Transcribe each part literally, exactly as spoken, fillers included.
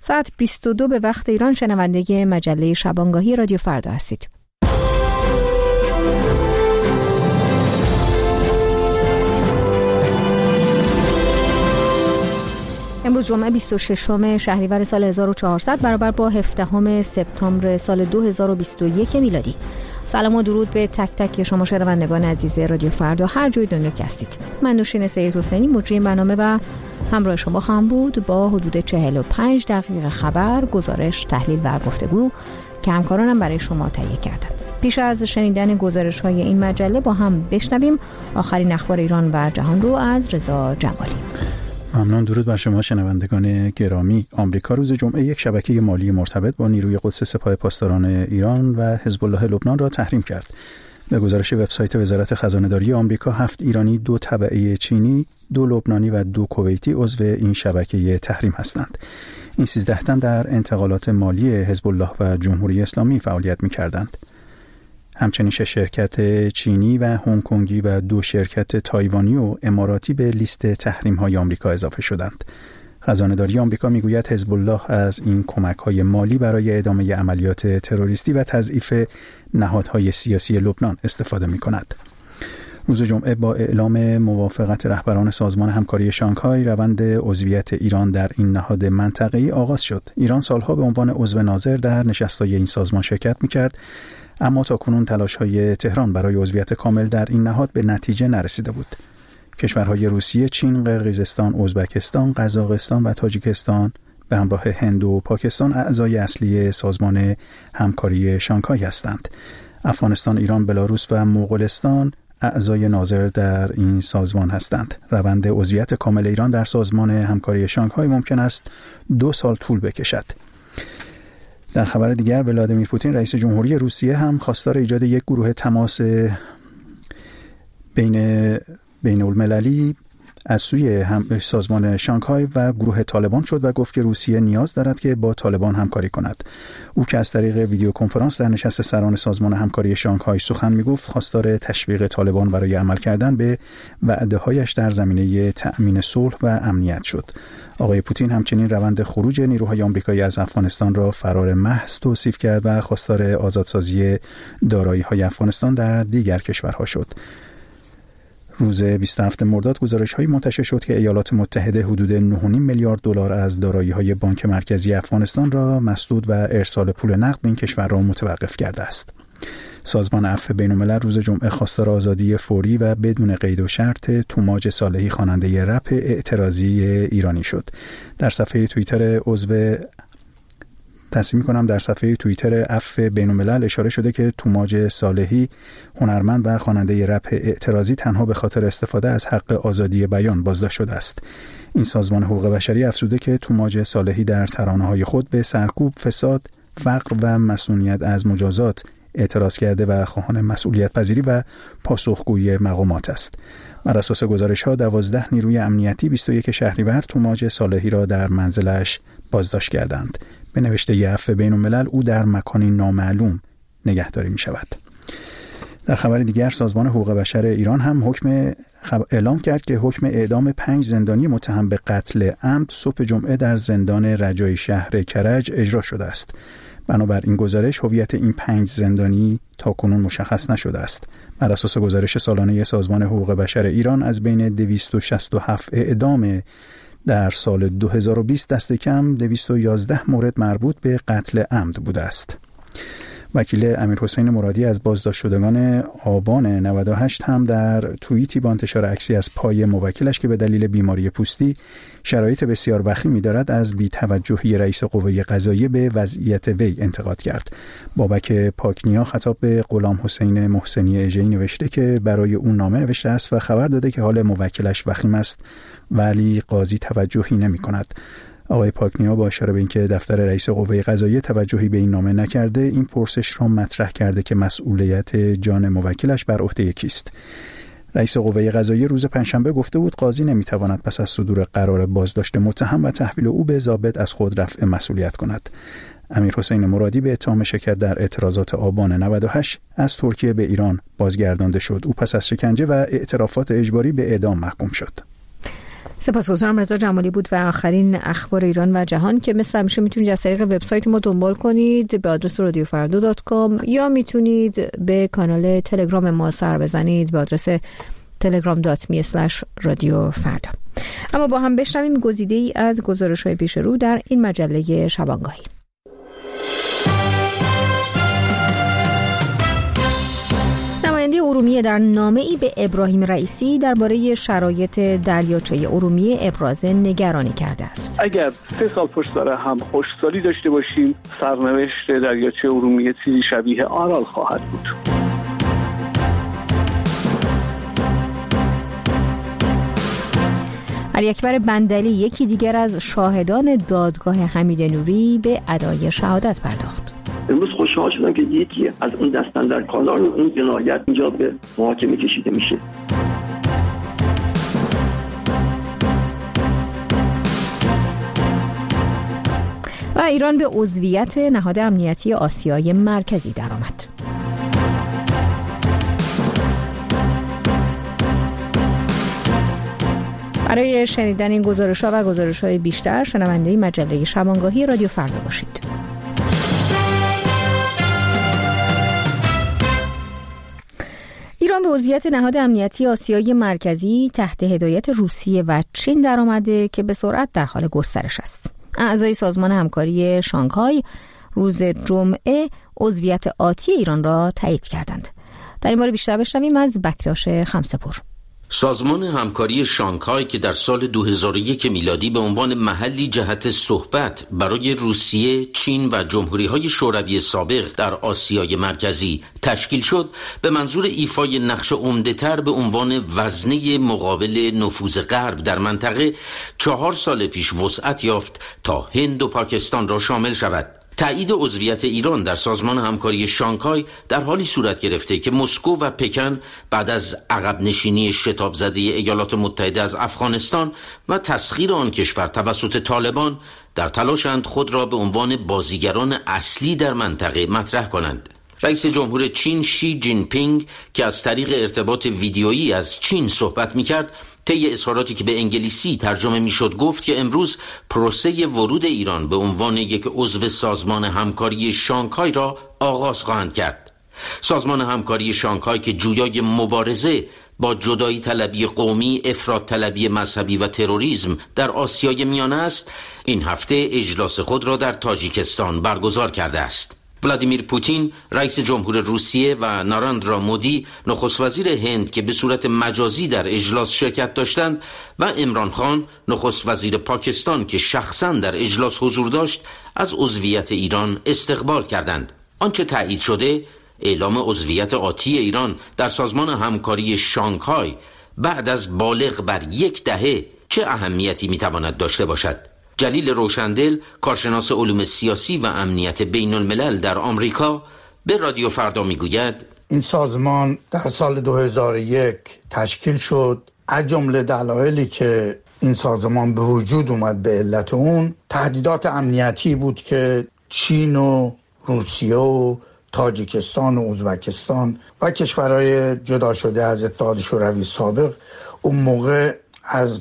ساعت بیست و دو به وقت ایران شنونده مجله شبانگاهی رادیو فردا هستید. امروز جمعه بیست و ششم شهریور سال هزار و چهارصد برابر با هفدهم سپتامبر سال دو هزار و بیست و یک میلادی. سلام و درود به تک تک شما شنوندگان عزیز رادیو فردا هر جای دنیا که هستید. من نوشین سید حسینی مجری برنامه و همراه شما خواهم بود با حدود چهل و پنج دقیقه خبر، گزارش، تحلیل و گفتگو که همکارانم برای شما تهیه کردند. پیش از شنیدن گزارش‌های این مجله با هم بشنویم آخرین اخبار ایران و جهان رو از رضا جمالی. ممنون. درود بر شما شنوندگان گرامی. آمریکا روز جمعه یک شبکه مالی مرتبط با نیروی قدس سپاه پاسداران ایران و حزب الله لبنان را تحریم کرد. به گزارش وبسایت وزارت خزانه‌داری آمریکا، هفت ایرانی، دو تبعه چینی، دو لبنانی و دو کویتی عضو این شبکه تحریم هستند. این سیزده تن در انتقالات مالی حزب الله و جمهوری اسلامی فعالیت می‌کردند. همچنین شش شرکت چینی و هنگ کنگی و دو شرکت تایوانی و اماراتی به لیست تحریم‌های آمریکا اضافه شدند. خزانه‌داری آمریکا میگوید حزب الله از این کمک‌های مالی برای ادامه عملیات تروریستی و تضعیف نهادهای سیاسی لبنان استفاده می‌کند. روز جمعه با اعلام موافقت رهبران سازمان همکاری شانگهای، روند عضویت ایران در این نهاد منطقه‌ای آغاز شد. ایران سالها به عنوان عضو ناظر در نشست‌های این سازمان شرکت می‌کرد، اما تاکنون تلاش‌های تهران برای عضویت کامل در این نهاد به نتیجه نرسیده بود. کشورهای روسیه، چین، قرقیزستان، ازبکستان، قزاقستان و تاجیکستان به همراه هند و پاکستان اعضای اصلی سازمان همکاری شانگهای هستند. افغانستان، ایران، بلاروس و مغولستان اعضای ناظر در این سازمان هستند. روند عضویت کامل ایران در سازمان همکاری شانگهای ممکن است دو سال طول بکشد. در خبر دیگر، ولادیمیر پوتین رئیس جمهوری روسیه هم خواستار ایجاد یک گروه تماس بین بین المللی از سوی سازمان شانگهای و گروه طالبان شد و گفت که روسیه نیاز دارد که با طالبان همکاری کند. او که از طریق ویدیو کنفرانس در نشست سران سازمان همکاری شانگهای سخن میگفت، خواستار تشویق طالبان برای عمل کردن به وعده‌هایش در زمینه تأمین صلح و امنیت شد. آقای پوتین همچنین روند خروج نیروهای آمریکایی از افغانستان را فرار محض توصیف کرد و خواستار آزادسازی دارایی‌های افغانستان در دیگر کشورها شد. روز بیست و هفتم مرداد گزارش‌هایی منتشر شد که ایالات متحده حدود نه و نیم میلیارد دلار از دارایی‌های بانک مرکزی افغانستان را مسدود و ارسال پول نقد به این کشور را متوقف کرده است. سازمان عفو بین‌الملل روز جمعه خواستار آزادی فوری و بدون قید و شرط توماج صالحی، خواننده رپ اعتراضی ایرانی شد. در صفحه توییتر عضو تصمیم کنم در صفحه توییتر عفو بین‌الملل اشاره شده که توماج صالحی، هنرمند و خواننده رپ اعتراضی، تنها به خاطر استفاده از حق آزادی بیان بازداشت شده است. این سازمان حقوق بشری افزوده که توماج صالحی در ترانه‌های خود به سرکوب، فساد، فقر و مسئولیت از مجازات اعتراض کرده و خواهان مسئولیت پذیری و پاسخگویی مقامات است. بر اساس گزارش‌ها دوازده نیروی امنیتی بیست و یک شهریور توماج صالحی را در منزلش بازداشت کردند. به نوشته عفو بین‌الملل او در مکانی نامعلوم نگهداری می شود. در خبر دیگر، سازمان حقوق بشر ایران هم حکم اعلام کرد که حکم اعدام پنج زندانی متهم به قتل عمد صبح جمعه در زندان رجایی شهر کرج اجرا شده است. بنابر این گزارش هویت این پنج زندانی تاکنون مشخص نشده است. بر اساس گزارش سالانه سازمان حقوق بشر ایران، از بین دویست و شصت و هفت اعدام در سال دو هزار و بیست دست کم دویست و یازده مورد مربوط به قتل عمد بوده است. وکیل امیرحسین مرادی از بازداشت شدگان آبان نود و هشت هم در توییتی با انتشار عکسی از پای موکلش که به دلیل بیماری پوستی شرایط بسیار وخیمی دارد از بی‌توجهی رئیس قوه قضاییه به وضعیت وی انتقاد کرد. بابک پاکنیا خطاب به غلام حسین محسنی اژه‌ای نوشته که برای اون نامه نوشته است و خبر داده که حال موکلش وخیم است ولی قاضی توجهی نمی‌کند. آقای پاکنیا با اشاره به اینکه دفتر رئیس قوه قضاییه توجهی به این نامه نکرده، این پرسش را مطرح کرده که مسئولیت جان موکلش بر عهده کیست. رئیس قوه قضاییه روز پنجشنبه گفته بود قاضی نمیتواند پس از صدور قرار بازداشت متهم و تحویل او به ضابط از خود رفع مسئولیت کند. امیرحسین مرادی به اتهام شرکت در اعتراضات آبان نود و هشت از ترکیه به ایران بازگردانده شد. او پس از شکنجه و اعترافات اجباری به اعدام محکوم شد. سپاسگزارم. رضا جمالی بود و آخرین اخبار ایران و جهان که مثل همیشه میتونید از طریق وبسایت ما دنبال کنید به آدرس رادیو فردا دات کام یا میتونید به کانال تلگرام ما سر بزنید به آدرس تلگرام دات می اسلش رادیو فردا. اما با هم بشنویم گزیده‌ای از گزارش‌های پیش رو در این مجله شبانگاهی. نماینده ارومیه در نامه‌ای به ابراهیم رئیسی درباره شرایط دریاچه ارومیه ابراز نگرانی کرده است. اگر سه سال پشت سر هم خشکسالی داشته باشیم، سرنوشت دریاچه ارومیه چیزی شبیه آرال خواهد بود. علی اکبر بندلی یکی دیگر از شاهدان دادگاه حمید نوری به ادای شهادت پرداخت. امروز خوشحال شدم که یکی از اون دستاندرکاران اون جنایت اینجا به محاکمه کشیده میشه. و ایران به عضویت نهاد امنیتی آسیای مرکزی درآمد. برای شنیدن این گزارش‌ها و گزارش‌های بیشتر شنونده مجله شبانگاهی رادیو فردا باشید. ایران به عضویت نهاد امنیتی آسیای مرکزی تحت هدایت روسیه و چین درآمده که به سرعت در حال گسترش است. اعضای سازمان همکاری شانگهای روز جمعه عضویت آتی ایران را تایید کردند. در این باره بیشتر بشنویم از بکراش خمسه‌پور. سازمان همکاری شانگهای که در سال دو هزار و یک میلادی به عنوان محلی جهت صحبت برای روسیه، چین و جمهوری‌های شوروی سابق در آسیای مرکزی تشکیل شد، به منظور ایفای نقش عمده‌تر به عنوان وزنه مقابل نفوذ غرب در منطقه چهار سال پیش وسعت یافت تا هند و پاکستان را شامل شود. تایید عضویت ایران در سازمان همکاری شانگهای در حالی صورت گرفته که مسکو و پکن بعد از عقب نشینی شتاب زده ایالات متحده از افغانستان و تسخیر آن کشور توسط طالبان در تلاشند خود را به عنوان بازیگران اصلی در منطقه مطرح کنند. رئیس جمهور چین شی جین پینگ که از طریق ارتباط ویدیویی از چین صحبت می‌کرد، طی اظهاراتی که به انگلیسی ترجمه میشد گفت که امروز پروسه ورود ایران به عنوان یک عضو سازمان همکاری شانگهای را آغاز خواهند کرد. سازمان همکاری شانگهای که جویای مبارزه با جدایی طلبی قومی، افراط طلبی مذهبی و تروریسم در آسیای میانه است، این هفته اجلاس خود را در تاجیکستان برگزار کرده است. ولادیمیر پوتین رئیس جمهور روسیه و ناراندرا مودی نخست وزیر هند که به صورت مجازی در اجلاس شرکت داشتند و عمران خان نخست وزیر پاکستان که شخصا در اجلاس حضور داشت از عضویت ایران استقبال کردند. آنچه تایید شده اعلام عضویت آتی ایران در سازمان همکاری شانگهای بعد از بالغ بر یک دهه چه اهمیتی میتواند داشته باشد. جلیل روشندل، کارشناس علوم سیاسی و امنیت بین الملل در آمریکا، به رادیو فردا میگوید این سازمان در سال دو هزار و یک تشکیل شد. از جمله دلایلی که این سازمان به وجود اومد به علت اون تهدیدات امنیتی بود که چین و روسیه و تاجیکستان و ازبکستان و کشورهای جدا شده از اتحاد شوروی سابق اون موقع از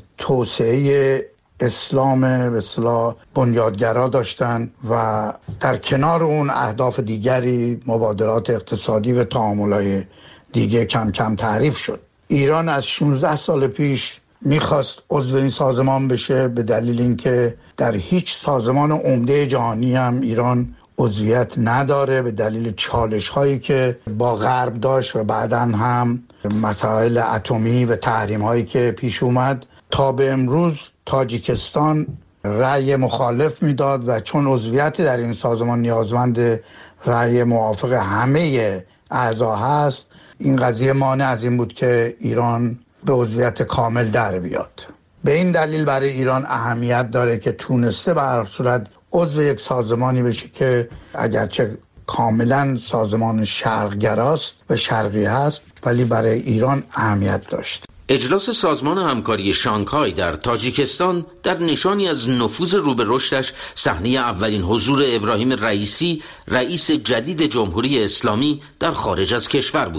توسعه اسلام به اصطلاح بنیادگرا داشتن و در کنار اون اهداف دیگری، مبادلات اقتصادی و تعاملات دیگه کم کم تعریف شد. ایران از شانزده سال پیش میخواست عضو این سازمان بشه به دلیل اینکه در هیچ سازمان عمده جهانی هم ایران عضویت نداره به دلیل چالش هایی که با غرب داشت و بعداً هم مسائل اتمی و تحریم هایی که پیش اومد. تا به امروز تاجیکستان رأی مخالف میداد و چون عضویت در این سازمان نیازمند رأی موافق همه اعضا هست، این قضیه مانع از این بود که ایران به عضویت کامل در بیاد. به این دلیل برای ایران اهمیت داره که تونسته به هر صورت عضو یک سازمانی بشه که اگرچه کاملا سازمان شرقگراست و شرقی هست ولی برای ایران اهمیت داشت. اجلاس سازمان همکاری شانگهای در تاجیکستان در نشانی از نفوذ رو به رشدش صحنه اولین حضور ابراهیم رئیسی رئیس جدید جمهوری اسلامی در خارج از کشور بود.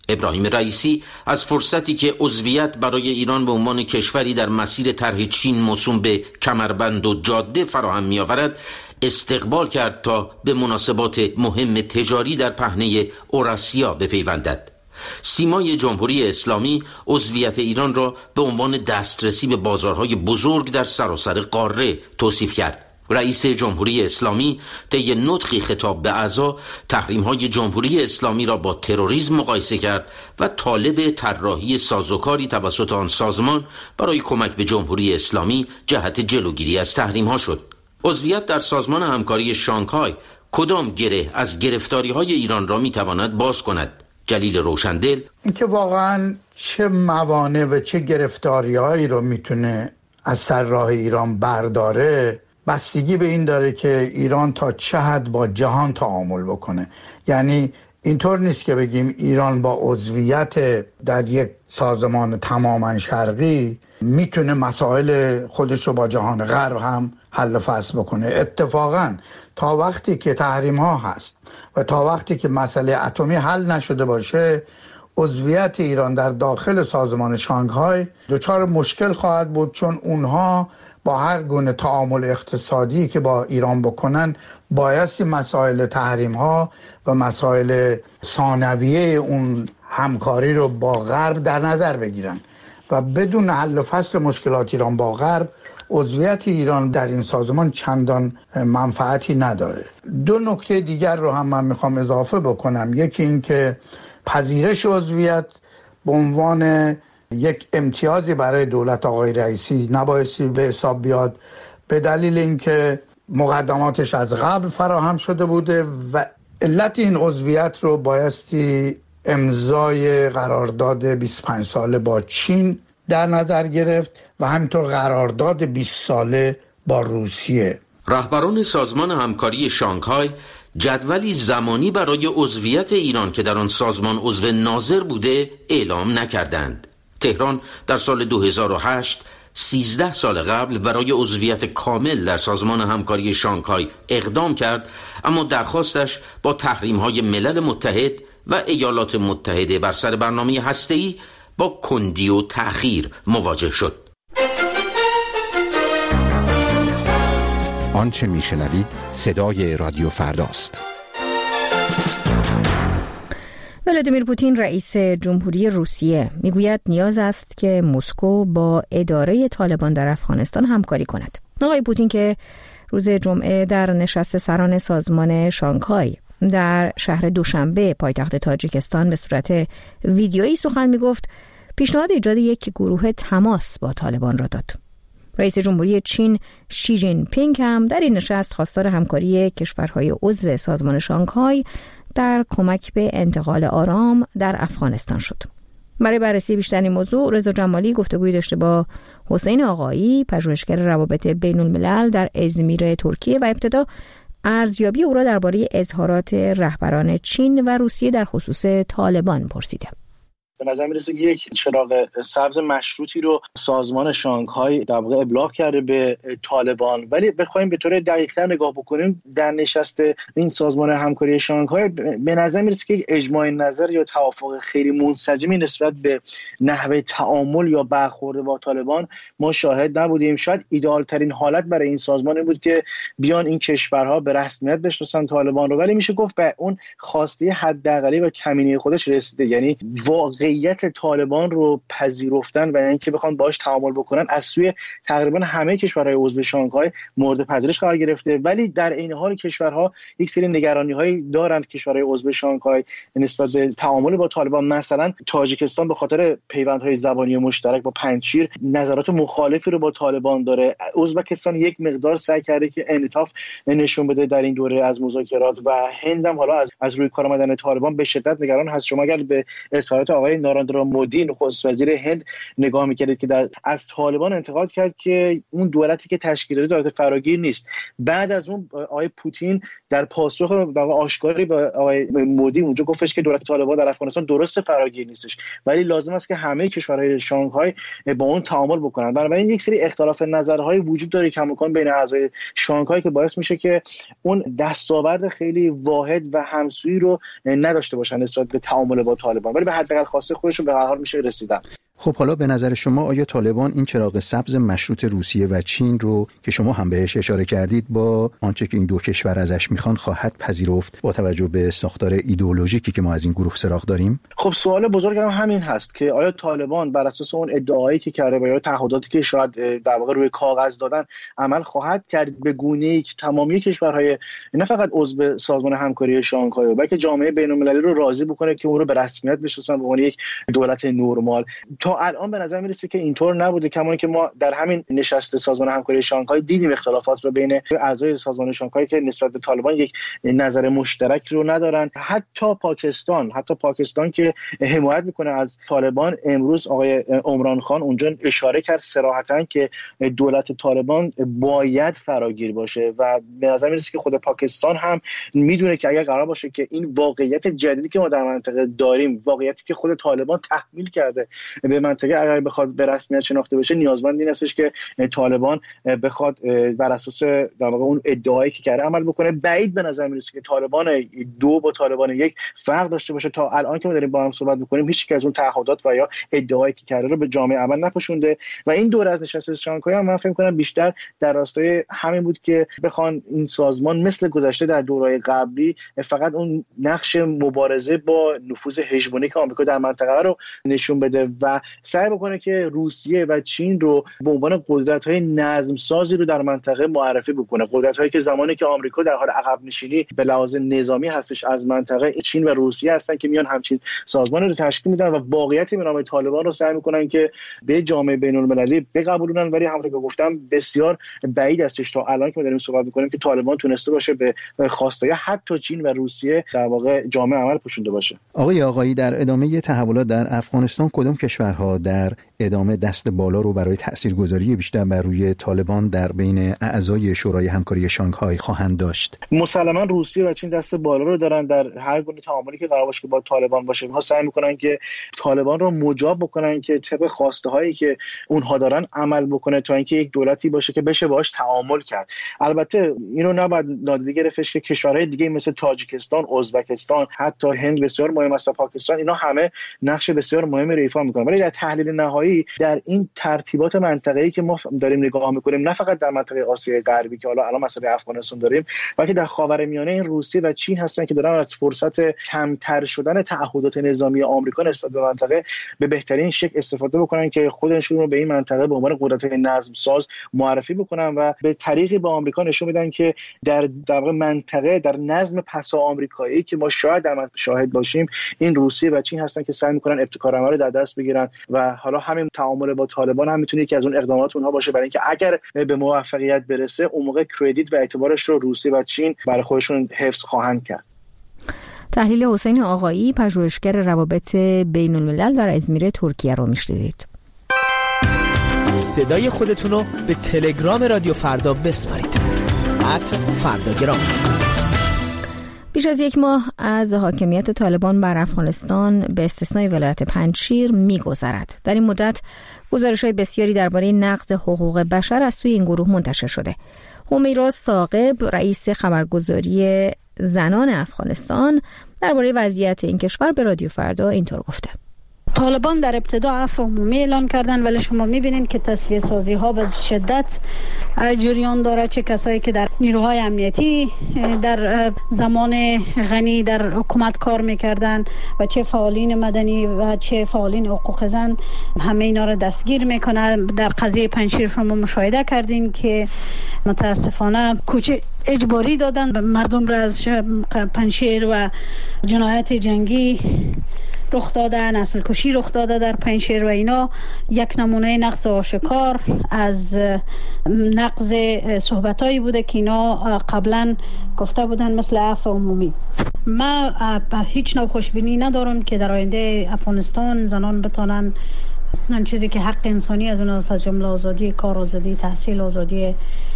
ابراهیم رئیسی از فرصتی که عضویت برای ایران به عنوان کشوری در مسیر طرح چین موسوم به کمربند و جاده فراهم می‌آورد استقبال کرد تا به مناسبات مهم تجاری در پهنه اوراسیا بپیوندد. سیمای جمهوری اسلامی عضویت ایران را به عنوان دسترسی به بازارهای بزرگ در سراسر قاره توصیف کرد. رئیس جمهوری اسلامی طی نطقی خطاب به اعضا تحریم‌های جمهوری اسلامی را با تروریسم مقایسه کرد و طالب طراحی سازوکاری توسط آن سازمان برای کمک به جمهوری اسلامی جهت جلوگیری از تحریم‌ها شد. عضویت در سازمان همکاری شانگهای کدام گره از گرفتاری‌های ایران را می‌تواند باز کند؟ جلیل روشندل: اینکه واقعاً چه موانع و چه گرفتاری‌هایی رو میتونه از سر راه ایران برداره بستگی به این داره که ایران تا چه حد با جهان تعامل بکنه. یعنی اینطور نیست که بگیم ایران با عضویت در یک سازمان تماما شرقی میتونه مسائل خودش رو با جهان غرب هم حل و فصل بکنه. اتفاقا تا وقتی که تحریم ها هست و تا وقتی که مسئله اتمی حل نشده باشه، عضویت ایران در داخل سازمان شانگهای دچار مشکل خواهد بود، چون اونها با هر گونه تعامل اقتصادی که با ایران بکنن بایستی مسائل تحریم ها و مسائل ثانویه اون همکاری رو با غرب در نظر بگیرن و بدون حل و فصل مشکلات ایران با غرب عضویت ایران در این سازمان چندان منفعتی نداره. دو نکته دیگر رو هم من میخوام اضافه بکنم. یکی این که پذیرش عضویت به عنوان یک امتیازی برای دولت آقای رئیسی نبایستی به حساب بیاد، به دلیل اینکه مقدماتش از قبل فراهم شده بوده و علت این عضویت رو بایستی امضای قرارداد بیست و پنج ساله با چین در نظر گرفت و همینطور قرارداد بیست ساله با روسیه. رهبران سازمان همکاری شانگهای جدولی زمانی برای عضویت ایران که در آن سازمان عضو ناظر بوده اعلام نکردند. تهران در سال دو هزار و هشت سیزده سال قبل برای عضویت کامل در سازمان همکاری شانگهای اقدام کرد، اما درخواستش با تحریم‌های ملل متحد و ایالات متحده بر سر برنامه هسته‌ای با کندی و تأخیر مواجه شد. آنچه میشنوید صدای رادیو فرداست. ولادیمیر پوتین رئیس جمهوری روسیه میگوید نیاز است که مسکو با اداره طالبان در افغانستان همکاری کند. آقای پوتین که روز جمعه در نشست سران سازمان شانگهای در شهر دوشنبه پایتخت تاجیکستان به صورت ویدیویی سخن میگفت، پیشنهاد ایجاد یک گروه تماس با طالبان را داد. رئیس جمهوری چین شی جین پینگ هم در این نشست خواستار همکاری کشورهای عضو سازمان شانگهای در کمک به انتقال آرام در افغانستان شد. برای بررسی بیشتر این موضوع رضا جمالی گفتگویی داشته با حسین آقایی، پژوهشگر روابط بین الملل در ازمیر ترکیه و ابتدا ارزیابی او را درباره اظهارات رهبران چین و روسیه در خصوص طالبان پرسیدم. به نظر میرسه که یک چراغ سبز مشروطی رو سازمان شانگهای در واقع ابلاغ کرده به طالبان، ولی بخوایم به طور دقیق‌تر نگاه بکنیم در نشست این سازمان همکاری شانگهای به نظر میرسه که یک اجماع نظر یا توافق خیلی منسجمی نسبت به نحوه تعامل یا برخورد با طالبان ما شاهد نبودیم. شاید ایدئال ترین حالت برای این سازمان بود که بیان این کشورها به رسمیت بشناسن طالبان رو، ولی میشه گفت به اون خواسته حداقلی و کمینه خودش رسیده، یعنی واقعیت طالبان رو پذیرفتن و اینکه بخوان باهاش تعامل بکنن از سوی تقریبا همه کشورهای عضو شانگهای مورد پذیرش قرار گرفته، ولی در این حال کشورها یک سری نگرانی‌هایی دارند. کشورهای عضو شانگهای نسبت به تعامل با طالبان، مثلا تاجیکستان به خاطر پیوندهای زبانی مشترک با پنجشیر نظرات مخالفی رو با طالبان داره. ازبکستان یک مقدار سعی کرده که انعطاف نشون بده در این دوره از مذاکرات و هند هم حالا از از روی کار آمدن طالبان به شدت نگران هست. شما اگر به اظهارات آقای آقای ناراندرا مودی نخست وزیر هند نگاه می‌کردید که در از طالبان انتقاد کرد که اون دولتی که تشکیل داده دولت فراگیر نیست. بعد از اون آقای پوتین در پاسخ به آشکاری به آقای مودی اونجا گفتش که دولت طالبان در افغانستان درست فراگیر نیستش، ولی لازم است که همه کشورهای شانگهای با اون تعامل بکنن. بنابراین یک سری اختلاف نظرهای وجود داره کماکان بین اعضای شانگهای که باعث میشه که اون دستاورد خیلی واحد و همسویی رو نداشته باشن نسبت به تعامل با طالبان، ولی به حداقل خواسته خودشون به هر حال میشه رسیدن. خب حالا به نظر شما آیا طالبان این چراغ سبز مشروط روسیه و چین رو که شما هم بهش اشاره کردید با آنچه که این دو کشور ازش میخوان خواهد پذیرفت با توجه به ساختار ایدئولوژیکی که ما از این گروه سراغ داریم؟ خب سوال بزرگ هم همین هست که آیا طالبان بر اساس اون ادعایی که کرده و یا تعهداتی که شاید در واقع روی کاغذ دادن عمل خواهد کرد به گونه‌ای که تمامی کشورهای نه فقط عضو سازمان همکاری شانگهای بلکه جامعه بین‌المللی رو راضی بکنه که اون رو به رسمیت بشناسن به عنوان یک دولت نرمال؟ تا الان به نظر میرسه که اینطور نبوده، کما اینکه ما در همین نشست سازمان همکاری شانگهای دیدیم اختلافات رو بین اعضای سازمان شانگهای که نسبت به طالبان یک نظر مشترک رو ندارن. حتی پاکستان حتی پاکستان که حمایت میکنه از طالبان، امروز آقای عمران خان اونجا اشاره کرد صراحتاً که دولت طالبان باید فراگیر باشه و به نظر میرسه که خود پاکستان هم میدونه که اگر قرار باشه که این واقعیت جدیدی که ما در منطقه داریم، واقعیتی که خود طالبان تحمیل کرده به منطقه، اگر بخواد به رسمیت شناخته بشه نیازمند این هستش که طالبان بخواد بر اساس در واقع اون ادعایی که کرده عمل بکنه. بعید به نظر میرسه که طالبان دو با طالبان یک فرق داشته باشه. تا الان که ما داریم با هم صحبت میکنیم هیچ یک از اون تعهدات و یا ادعایی که کرده رو به جامعه عمل نپوشونده و این دوره از نشست شانگهای هم من فکر می‌کنم بیشتر در راستای همین بود که بخوان این سازمان مثل گذشته در دوره‌های قبلی فقط اون نقش مبارزه با نفوذ هژمونیک آمریکا در منطقه رو نشون بده و سعی بکنه که روسیه و چین رو به عنوان قدرت‌های نظم سازی رو در منطقه معرفی بکنه، قدرت‌هایی که زمانی که آمریکا در حال عقب نشینی به لحاظ نظامی هستش از منطقه، چین و روسیه هستن که میان همچین سازمان رو تشکیل میدن و واقعیت به نام طالبان رو سعی میکنن که به جامعه بین‌المللی بقبولونن. ولی همونطور که گفتم بسیار بعید استش تا الان که ما داریم صحبت میکنیم که طالبان تونسته باشه به خواستای حتی چین و روسیه در واقع جامعه عمل پوشونده باشه. آقای آقایی، در ادامه تحولات در افغانستان کدام کشورها در ادامه دست بالا رو برای تاثیرگذاری بیشتر بر روی طالبان در بین اعضای شورای همکاری شانگهای خواهند داشت؟ مسلما روسیه و چین دست بالا رو دارن در هر گونه تعاملی که قرار باشه که با طالبان باشه. اونها سعی میکنن که طالبان رو مجاب بکنن که طبق خواسته هایی که اونها دارن عمل بکنه تا اینکه یک دولتی باشه که بشه باهاش تعامل کرد. البته اینو نباید نادیده گرفتش که کشورهای دیگه مثل تاجیکستان، ازبکستان، حتی هند بسیار مهم است و پاکستان، اینا همه نقش بسیار مهمی رو ایفا میکنن. ولی در تحلیل نهایی در این ترتیبات منطقه‌ای که ما داریم نگاه میکنیم، نه فقط در منطقه آسیای غربی که حالا الان مسئله افغانستان داریم، بلکه در خاورمیانه این روسیه و چین هستن که دارن از فرصت کمتر شدن تعهدات نظامی آمریکا نسبت به منطقه به بهترین شکل استفاده بکنن که خودشون رو به این منطقه به عنوان قدرت نظم ساز معرفی بکنن و به طریقی با آمریکا نشون بدن که در در منطقه در نظم پسا آمریکایی که ما شاید در شاهد باشیم، این روسیه و چین هستن که سعی میکنن ابتکار عمل رو در دست بگیرن و حالا همین تعامل با طالبان هم میتونه یکی از اون اقدامات اونها باشه برای اینکه اگر به موفقیت برسه اون موقع کردیت و اعتبارش رو روسیه و چین برای خودشون حفظ خواهند کرد. تحلیل حسین آقایی، پژوهشگر روابط بین الملل در ازمیر ترکیه رو میشنیدید. صدای خودتون رو به تلگرام رادیو فردا بسپارید. ات فرداگرام. بیش از یک ماه از حاکمیت طالبان بر افغانستان به استثنای ولایت پنجشیر می‌گذرد. در این مدت گزارش‌های بسیاری درباره نقض حقوق بشر از سوی این گروه منتشر شده. همیرا ثاقب، رئیس خبرگزاری زنان افغانستان، درباره وضعیت این کشور به رادیو فردا اینطور گفته: طالبان در ابتدا عفو عمومی اعلان کردن، ولی شما می‌بینید که تصفیه سازی ها به شدت جریان داره. چه کسایی که در نیروهای امنیتی در زمان غنی در حکومت کار میکردن و چه فعالین مدنی و چه فعالین حقوق زن، همه اینا رو دستگیر میکنن. در قضیه پنجشیر شما مشاهده کردین که متاسفانه کوچه اجباری دادن به مردم را از پنجشیر و جنایت جنگی رخ داده، نسل کشی رخ داده در پنجشیر و اینا یک نمونه نقض آشکار از نقض صحبتایی بوده که اینا قبلا گفته بودن مثل عفو عمومی. ما هیچ نوع خوشبینی ندارم که در آینده افغانستان زنان بتانن آن چیزی که حق انسانی از اون از جمله آزادی کار، آزادی تحصیل، آزادی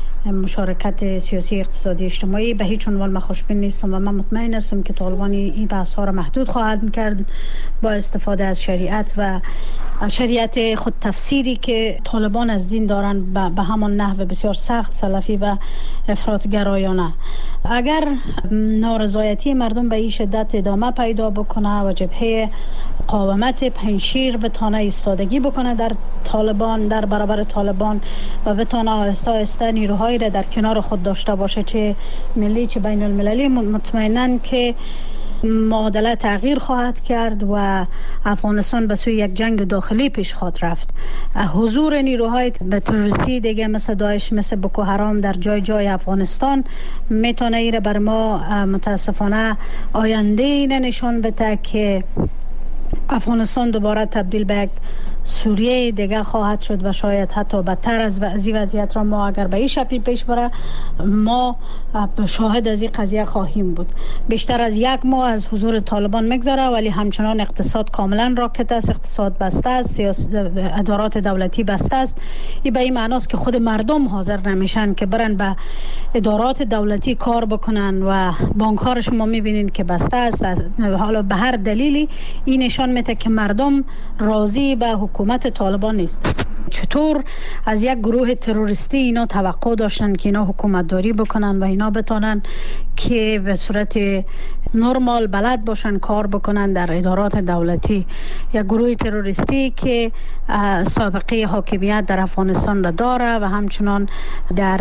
مشارکت سیاسی، اقتصادی، اجتماعی، به هیچ عنوان من خوشبین نیستم و من مطمئن هستم که طالبان این بحث ها را محدود خواهد کرد با استفاده از شریعت و شریعت خود تفسیری که طالبان از دین دارن به همان نحو بسیار سخت، سلفی و افراطگرایانه. اگر نارضایتی مردم به این شدت ادامه پیدا بکنه و جبهه مقاومت پنشیر بتانه ایستادگی بکنه در طالبان، در برابر طالبان و بتانه آهسته آهسته نیروهایی را در کنار خود داشته باشه، چه ملی چه بین المللی، مطمئناً که معادله تغییر خواهد کرد و افغانستان به سوی یک جنگ داخلی پیش خواهد رفت. حضور نیروهای به تروریستی دیگه مثل داعش، مثل بوکو حرام در جای جای افغانستان میتونه ایره بر ما متاسفانه آینده اینه نشان بده که افغانستان دوباره تبدیل به یک سوریه دیگه خواهد شد و شاید حتی بدتر از این وضعیت را ما اگر به این شکل پیش بره ما شاهد از این قضیه خواهیم بود. بیشتر از یک ماه از حضور طالبان میگذره ولی همچنان اقتصاد کاملا راکت است، اقتصاد بسته است، سیاست ادارات دولتی بسته است. این به این معناست که خود مردم حاضر نمیشن که برن به ادارات دولتی کار بکنن و بانک ها رو شما میبینین که بسته است. حالا به هر دلیلی این نشان میده که مردم راضی به حکومت طالبان نیست. چطور از یک گروه تروریستی اینا توقع داشتن که اینا حکومت داری بکنن و اینا بتونن که به صورت نرمال بلد باشن کار بکنن در ادارات دولتی. یک گروه تروریستی که سابقه حاکمیت در افغانستان را داره و همچنان در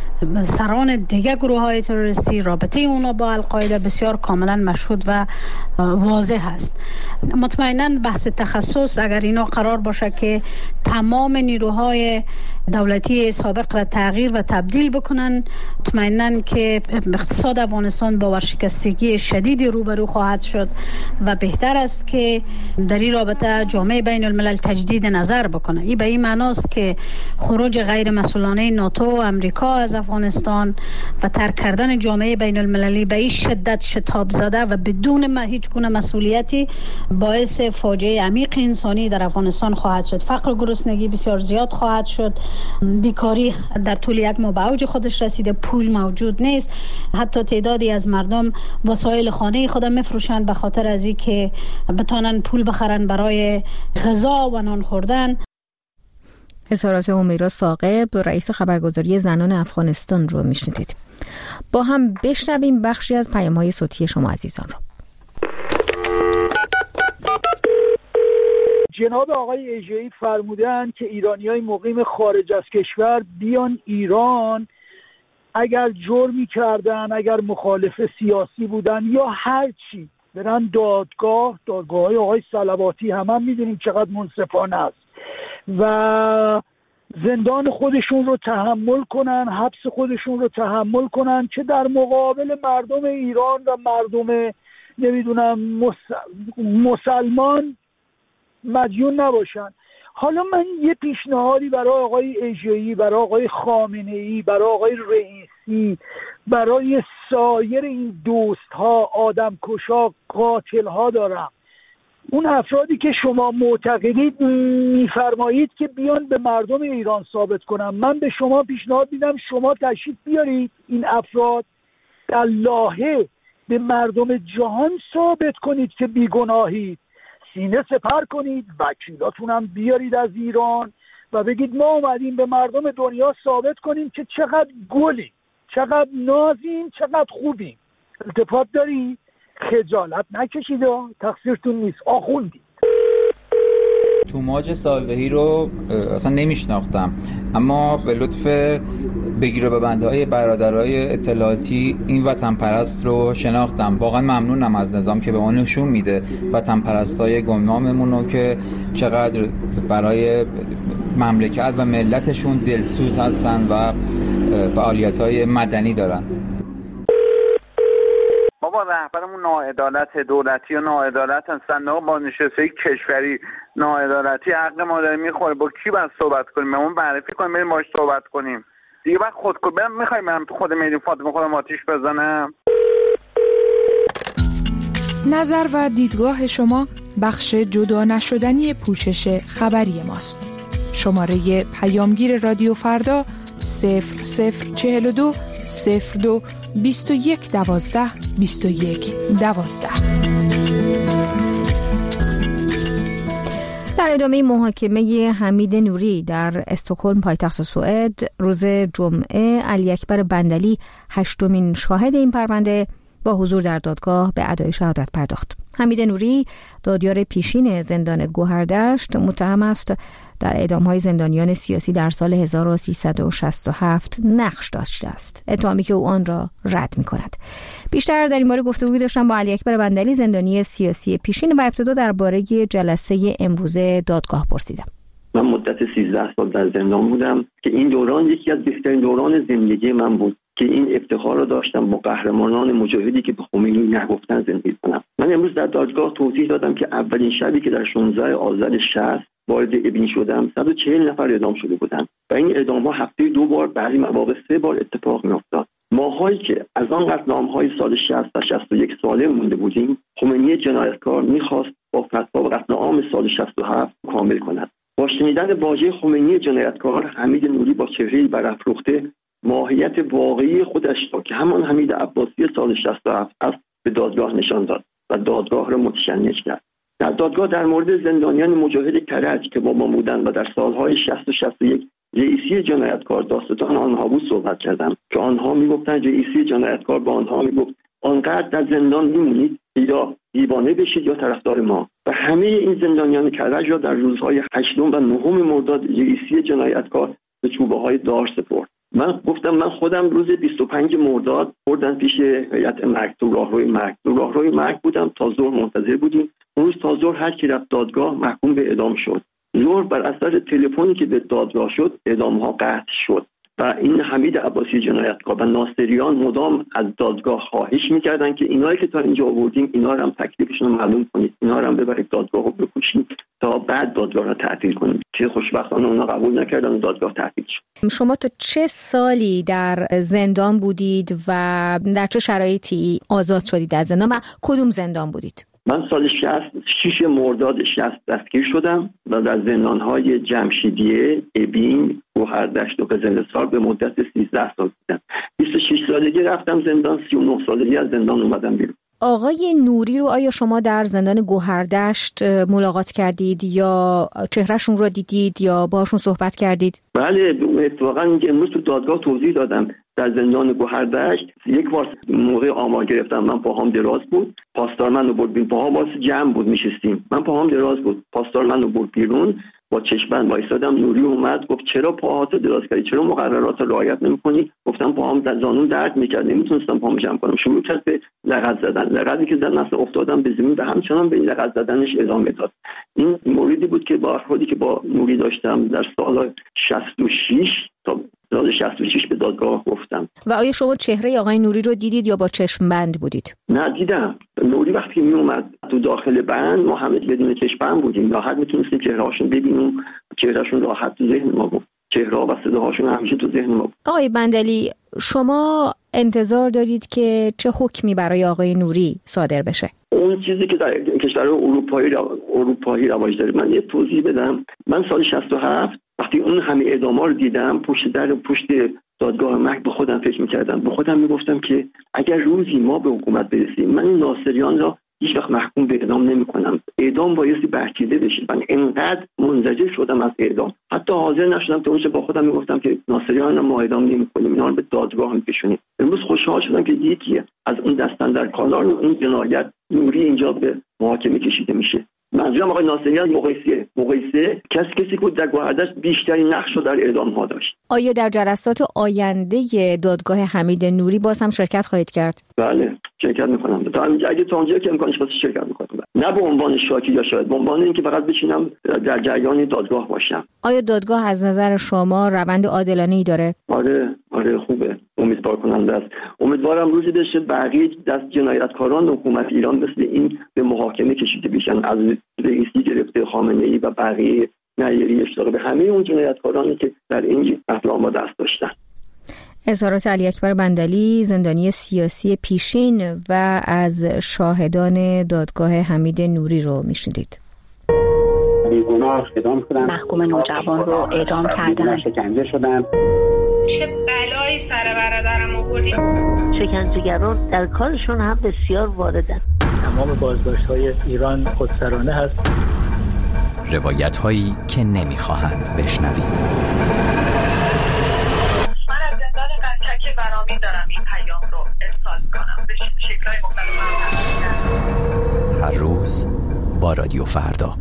سران دیگه گروه های تروریستی رابطه اونا با القاعده بسیار کاملا مشهود و واضح است. مطمئنا بحث تخصص اگر اینا قرار باشه که تمام نیروهای دولتی سابق را تغییر و تبدیل بکنن، مطمئنا که اقتصاد افغانستان با ورشکستگی شدیدی روبرو خواهد شد و بهتر است که در این رابطه جامعه بین الملل تجدید نظر بکنه. این به این معناست که خروج غیر مسئولانه ناتو و امریکا از افغانستان و ترک کردن جامعه بین المللی به این شدت شتاب زده و بدون هیچ گونه مسئولیتی باعث فاجعه عمیق انسانی در افغانستان خواهد شد. فقر و گرسنگی بسیار زیاد خواهد شد، بیکاری در طول یک ماه به اوج خودش رسیده، پول موجود نیست، حتی تعدادی از مردم وسایل خانه خود میفروشن به خاطر از این که بتانن پول بخرن برای غذا و نان خوردن. اظهارات همیرا ثاقب رئیس خبرگزاری زنان افغانستان رو میشنیدید. با هم بشنویم بخشی از پیام‌های صوتی شما عزیزان رو. جناب آقای اژه‌ای فرمودن که ایرانیای مقیم خارج از کشور بیان ایران اگر جرمی کردن، اگر مخالف سیاسی بودن یا هر چی، برن دادگاه، دادگاه‌های آقای صلواتی هم, هم میدونیم چقدر منصفانه است و زندان خودشون رو تحمل کنن، حبس خودشون رو تحمل کنن که در مقابل مردم ایران و مردم نمیدونم مسلمان مدیون نباشن. حالا من یه پیشنهادی برای آقای اژه‌ای، برای آقای خامنه‌ای، برای آقای رئیسی، برای سایر این دوست‌ها، آدمکشا، قاتل‌ها دارم. اون افرادی که شما معتقدید میفرمایید که بیان به مردم ایران ثابت کنن، من به شما پیشنهاد میدم شما تشریف بیارید این افراد در لاهه به مردم جهان ثابت کنید که بیگناهید، سینه سپر کنید، وکیلاتون هم بیارید از ایران و بگید ما اومدیم به مردم دنیا ثابت کنیم که چقدر گلیم، چقدر نازیم، چقدر خوبیم. التفات داری؟ خجالت نکشید، تقصیرتون نیست، آخوندید. توماج صالحی رو اصلا نمیشناختم، اما به لطف بگیر و ببنده های برادرای اطلاعاتی این وطن پرست رو شناختم. واقعا ممنونم از نظام که به ما نشون میده وطن پرست های گمناممون رو که چقدر برای مملکت و ملتشون دلسوز هستن و فعالیت های مدنی دارن. بابا رهبرمون ناعدالت دولتی و ناعدالت صندوق بازنشستگی کشوری ناعدالتی حق ما داره میخوره. با کی باید صحبت کنیم؟ همون معرفی کنیم بریم باهاش صحبت کنیم دیگه. بعد خودکو برم میخوایم برم تو خود میدون فاطمه خودم آتیش بزنم. نظر و دیدگاه شما بخش جدا نشدنی پوشش خبری ماست. شماره پیامگیر رادیو فردا صفر صفر چهل و دو صفر دو بیست و یک دوازده بیست و یک دوازده. در ادامه محاکمه حمید نوری در استکهلم پایتخت سوئد روز جمعه، علی اکبر بندلی هشتمین شاهد این پرونده با حضور در دادگاه به ادای شهادت پرداخت. حمید نوری دادیار پیشین زندان گوهردشت متهم است در اعدام‌های زندانیان سیاسی در سال هزار و سیصد و شصت و هفت نقش داشته است، اتهامی که او آن را رد می‌کند. بیشتر در این باره گفتگو داشتم با علی اکبر بندلی، زندانی سیاسی پیشین، و ابتدا درباره جلسه امروز دادگاه پرسیدم. من مدت سیزده سال در زندان بودم که این دوران یکی از بهترین دوران زندگی من بود که این افتخار رو داشتم با قهرمانان مجاهدی که به خمینی نگفتن زندگی کنم. من امروز در دادگاه توضیح دادم که اولین شبی که در شانزده آذر شصت وارد ابین شدم، صد و چهل نفر اعدام شده بودند و این اعدام‌ها هفته دو بار، بعضی مواقع سه بار اتفاق می‌افتاد. ماهایی که از آن قتل عام‌های سال شصت تا شصت و یک ساله مونده بودیم، خمینی جنایتکار می‌خواست با فتوا قتل عام سال شصت و هفت کامل کند. با شنیدن واژه خمینی جنایتکار، حمید نوری با چهره‌ای برافروخته ماهیت واقعی خودش را که همان حمید عباسی سال شصت و هفت است به دادگاه نشان داد و دادگاه را متشنج کرد. در دادگاه در مورد زندانیان مجاهد کرج که با ما بودند و در سالهای شصت و شصت و یک رئیسی جنایتکار داستان آنها بود صحبت کردم که آنها میگفتند رئیسی جنایتکار با آنها میگفت آنقدر در زندان میمونید یا دیوانه بشید یا طرفدار ما. و همه این زندانیان کرج را در روزهای هشتم و نهم مرداد رئیسی جنایتکار به چوبه های دار سپرد. من گفتم من خودم روز بیست و پنج مرداد بردن پیش هیئت مرگ تو راهروی مرگ. تو راهروی مرگ بودم، تا ظهر منتظر بودیم. اون روز تا ظهر هر کی رفت دادگاه محکوم به اعدام شد. ظهر بر اثر تلفنی که به دادگاه شد اعدام ها قطع شد و این حمید عباسی جنایتکار و ناصریان مدام از دادگاه خواهش میکردن که اینایی که تا اینجا آوردیم اینا رو هم تکلیفشون رو معلوم کنید، اینا رو هم ببرید دادگاه رو بکشید تا بعد دادگاه رو تعطیل کنید، که خوشبختانه اونا قبول نکردن و دادگاه تعطیل شد. شما تا چه سالی در زندان بودید و در چه شرایطی آزاد شدید از زندان و کدوم زندان بودید؟ من سال شصت شش مرداد شصت دستگیر شدم و در زندان‌های جمشیدیه، ابین، گوهردشت و قزل‌حصار به مدت سیزده سال بودم. بیست و شش سالگی رفتم زندان، سی و نه سالگی از زندان اومدم بیرون. آقای نوری رو آیا شما در زندان گوهردشت ملاقات کردید یا چهرهشون رو دیدید یا باشون صحبت کردید؟ بله، اتفاقا امروز تو دادگاه توضیح دادم. در زندان گوهردشت یک بار موقع آمار گرفتم، من پاهام دراز بود، پاسدار منو برد بیرون، پاها واسه جمع بود میشستیم، من پاهام دراز بود، پاسدار منو برد بیرون، با چشم‌بند وایسادم. نوری اومد گفت چرا پاهاتو دراز کردی، چرا مقررات رو رعایت نمی‌کنی؟ گفتم پاهام در زانوم درد می‌کرد، نمیتونستم پاهامو جمع کنم. شروع کرد به لغت زدن، لغتی که زدن اصلا افتادم به زمین و همچنان به لغت زدنش ادامه داد. این موردی بود که با افرادی که با نوری داشتم در سال شصت و شش تا سال شصت و شش به دادگاه گفتم. و آیا شما چهره آقای نوری رو دیدید یا با چشم بند بودید؟ نه دیدم. نوری وقتی می اومد تو داخل بند ما همه بدون چشم بند بودیم، راحت میتونستیم چهرهاشون ببینیم، چهرهشون راحت تو ذهن ما بود، چهره و صداهاشون همیشه تو ذهن ما بود. آقای بندلی، شما انتظار دارید که چه حکمی برای آقای نوری صادر بشه؟ اون چیزی که در کشور اروپایی اروپایی رواج داره. من یه توضیح بدم. من سال شصت و هفت وقتی اون همه اعدام‌ها رو دیدم پشت در پشت دادگاه مرگ به خودم فکر می‌کردم، به خودم میگفتم که اگر روزی ما به حکومت برسیم من این ناصریان را هیچ وقت محکوم به اعدام نمی‌کنم. اعدام بایستی برچیده بشه. من انقدر منزجر شدم از اعدام حتی حاضر نشدم که اونجا با خودم میگفتم که ناصریان را ما اعدام نمی‌کنیم، اینا رو به دادگاه می‌کشونیم. امروز خوشحال شدم که یکی از اون دستاندرکاران اون جنایت نوری اینجا به محاکمه کشیده میشه. منظورم آقای ناصریان مقایسه مقایسه کسی کسی بود در گوهردشت بیشترین نقش رو در اعدام ها داشت. آیا در جلسات آینده دادگاه حمید نوری باز هم شرکت خواهید کرد؟ بله، شرکت میکنم. تا اگه تا اونجا که امکانش باشه شرکت میکنم. نه به عنوان شاکی یا شاهد، به عنوان اینکه فقط بشینم در جریان دادگاه باشم. آیا دادگاه از نظر شما روند عادلانه‌ای داره؟ آره، آره خوبه. امیدوار کننده است. امیدوارم روزی بشه بقیه دست جنایتکاران حکومت ایران مثل این به محاکمه کشیده بشن، از رئیسی گرفته خامنه‌ای و بقیه نیری اشتراک به همه اون جنایتکارانی که در این اقدام دست داشتن. اظهارات علی اکبر بندلی، زندانی سیاسی پیشین، و از شاهدان دادگاه حمید نوری رو میشنیدید. بیگناه اعدام شدن، محکوم نوجوان رو اعدام کردن، شکنجه شدن. چه بلایی سر برادرم آوردی؟ شکنجهگران در کارشون هم بسیار واردن. تمام بازداشت‌های ایران خودسرانه هست. روایت هایی که نمیخواهند بشنوید. من از زندان قطک برامین دارم این پیام رو ارسال کنم به شکل‌های مختلف. هر روز با رادیو فردا.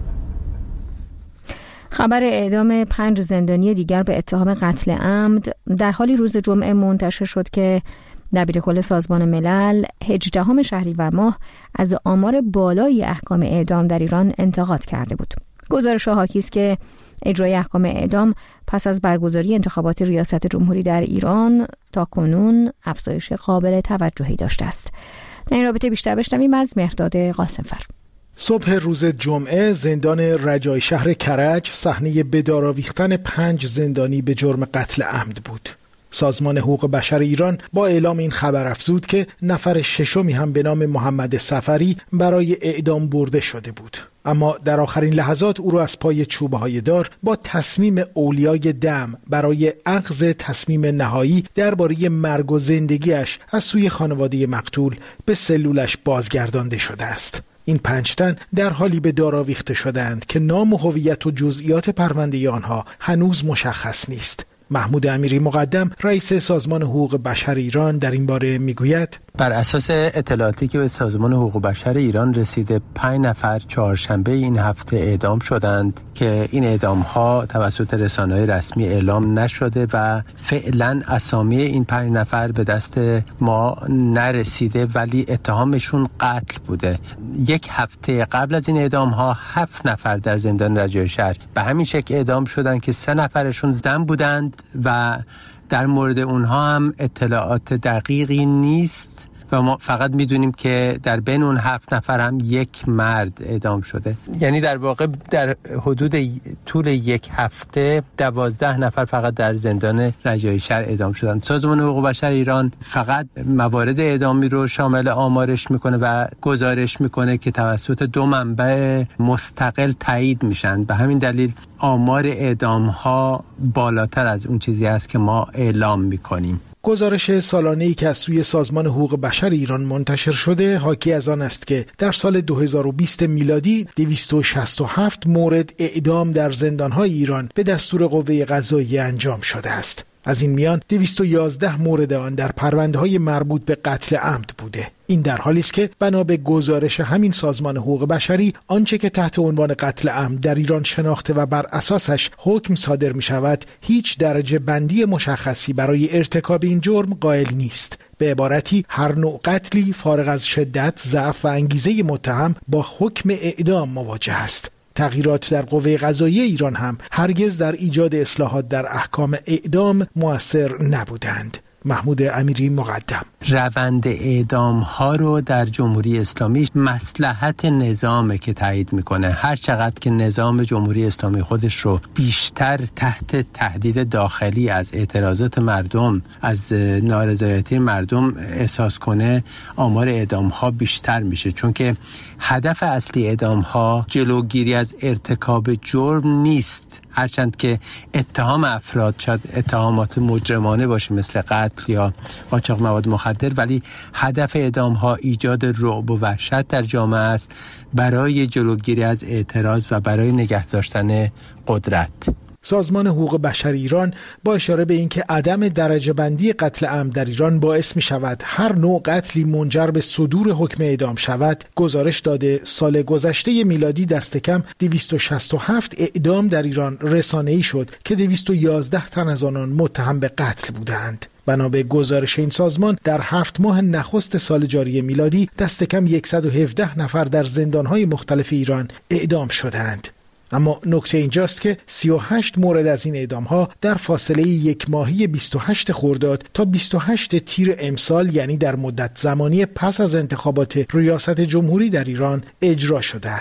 خبر اعدام پنج زندانی دیگر به اتهام قتل عمد در حالی روز جمعه منتشر شد که دبیرکل سازمان ملل هجدهم شهریور ماه از آمار بالای احکام اعدام در ایران انتقاد کرده بود. گزارش حاکی است که اجرای احکام اعدام پس از برگزاری انتخابات ریاست جمهوری در ایران تا کنون افزایش قابل توجهی داشته است. در این رابطه بیشتر بشنویم از مهرداد قاسمفر. صبح روز جمعه زندان رجای شهر کرج صحنه به دار آویختن پنج زندانی به جرم قتل عمد بود. سازمان حقوق بشر ایران با اعلام این خبر افزود که نفر ششمی هم به نام محمد صفری برای اعدام برده شده بود، اما در آخرین لحظات او را از پای چوبه های دار با تصمیم اولیای دم برای اخذ تصمیم نهایی درباره مرگ و زندگیش از سوی خانواده مقتول به سلولش بازگردانده شده است. این پنج تن در حالی به دار آویخته شدند که نام و هویت و جزئیات پرونده آنها هنوز مشخص نیست. محمود امیری مقدم رئیس سازمان حقوق بشر ایران در این باره میگوید: بر اساس اطلاعاتی که به سازمان حقوق بشر ایران رسیده، پنج نفر چهارشنبه این هفته اعدام شدند که این اعدام ها توسط رسانه‌های رسمی اعلام نشده و فعلا اسامی این پنج نفر به دست ما نرسیده، ولی اتهامشون قتل بوده. یک هفته قبل از این اعدام ها هفت نفر در زندان رجای شهر به همین شکل اعدام شدند که سه نفرشون زن بودند و در مورد اونها هم اطلاعات دقیقی نیست و ما فقط میدونیم که در بین اون هفت نفر هم یک مرد اعدام شده. یعنی در واقع در حدود طول یک هفته دوازده نفر فقط در زندان رجای شهر اعدام شدند. سازمان حقوق بشر ایران فقط موارد اعدامی رو شامل آمارش میکنه و گزارش میکنه که توسط دو منبع مستقل تایید میشن. به همین دلیل آمار اعدام ها بالاتر از اون چیزی است که ما اعلام میکنیم. گزارش سالانه‌ای که از سوی سازمان حقوق بشر ایران منتشر شده حاکی از آن است که در سال دو هزار و بیست میلادی دویست و شصت و هفت مورد اعدام در زندان‌های ایران به دستور قوه قضاییه انجام شده است. از این میان دویست و یازده مورد آن در پرونده‌های مربوط به قتل عمد بوده. این در حالی است که بنا به گزارش همین سازمان حقوق بشری آنچه که تحت عنوان قتل عمد در ایران شناخته و بر اساسش حکم صادر می شود هیچ درجه بندی مشخصی برای ارتکاب این جرم قائل نیست. به عبارتی هر نوع قتلی فارغ از شدت، ضعف و انگیزه متهم با حکم اعدام مواجه است. تغییرات در قوه قضاییه ایران هم هرگز در ایجاد اصلاحات در احکام اعدام مؤثر نبودند. محمود امیری مقدم: روند اعدام ها رو در جمهوری اسلامی مصلحت نظامه که تایید میکنه. هر چقدر که نظام جمهوری اسلامی خودش رو بیشتر تحت تهدید داخلی از اعتراضات مردم، از نارضایتی مردم احساس کنه، آمار اعدام ها بیشتر میشه، چون که هدف اصلی اعدام ها جلوگیری از ارتکاب جرم نیست، هرچند که اتهام افراد شاید اتهامات مجرمانه باشه مثل قتل یا قاچاق مواد مخدر، ولی هدف اعدام ها ایجاد رعب و وحشت در جامعه است برای جلوگیری از اعتراض و برای نگه داشتن قدرت. سازمان حقوق بشر ایران با اشاره به اینکه عدم درجه بندی قتل عمد در ایران باعث می شود هر نوع قتلی منجر به صدور حکم اعدام شود، گزارش داده سال گذشته میلادی دست کم دویست و شصت و هفت اعدام در ایران رسانه‌ای شد که دویست و یازده تن از آنان متهم به قتل بودند. بنا به گزارش این سازمان در هفت ماه نخست سال جاری میلادی دست کم صد و هفده نفر در زندان‌های مختلف ایران اعدام شدند. اما نکته اینجاست که سی و هشت مورد از این اعدام‌ها در فاصله یک ماهی بیست و هشت خرداد تا بیست و هشت تیر امسال، یعنی در مدت زمانی پس از انتخابات ریاست جمهوری در ایران اجرا شده است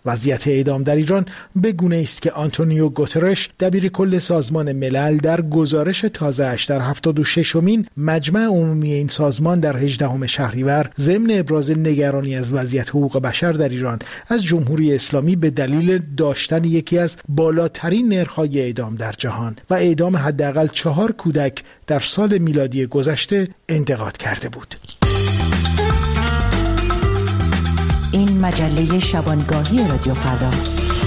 وضعیت اعدام در ایران به گونه است که آنتونیو گوترش دبیر کل سازمان ملل در گزارش تازه‌اش در هفتاد و ششمین مجمع عمومی این سازمان در هجدهم شهریور ضمن ابراز نگرانی از وضعیت حقوق بشر در ایران از جمهوری اسلامی به دلیل داشتن یکی از بالاترین نرخ‌های اعدام در جهان و اعدام حداقل چهار کودک در سال میلادی گذشته انتقاد کرده بود. این مجله شبانگاهی رادیو فرداست.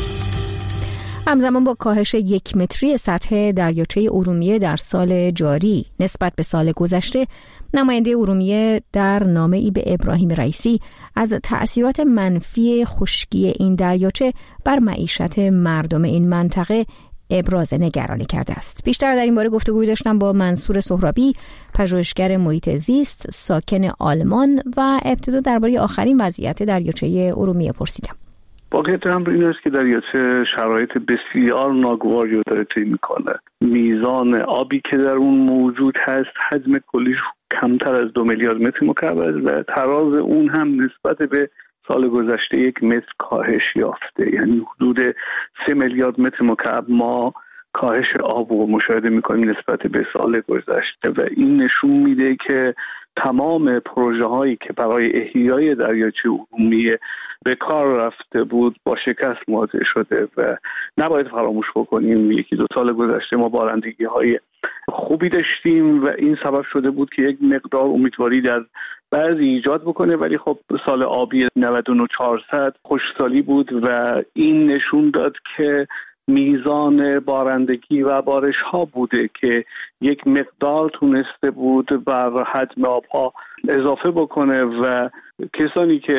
همزمان با کاهش یک متری سطح دریاچه ارومیه در سال جاری نسبت به سال گذشته، نماینده ارومیه در نامه‌ای به ابراهیم رئیسی از تأثیرات منفی خشکی این دریاچه بر معیشت مردم این منطقه ابراز نگرانی کرده است. بیشتر در این باره گفتگوی داشتم با منصور سهرابی، پژوهشگر محیط زیست، ساکن آلمان، و ابتدا درباره آخرین وضعیت دریاچه ارومیه پرسیدم. واقعیت هم این است که دریاچه شرایط بسیار ناگواری رو داره طی میکنه. میزان آبی که در اون موجود هست حجم کلیش کمتر از دو میلیارد متر مکعب است و تراز اون هم نسبت به سال گذشته یک متر کاهش یافته، یعنی حدود سه میلیارد متر مکعب ما کاهش آب رو مشاهده میکنیم نسبت به سال گذشته و این نشون میده که تمام پروژه هایی که برای احیای دریاچه ارومیه به کار رفته بود با شکست مواجه شده و نباید فراموش بکنیم یکی دو سال گذشته ما بارندگی های خوبی داشتیم و این سبب شده بود که یک مقدار امیدواری در بعضی ایجاد بکنه، ولی خب سال آبی نود و نه چهارصد خشکسالی بود و این نشون داد که میزان بارندگی و بارش ها بوده که یک مقدار تونسته بود بر حجم آبها اضافه بکنه و کسانی که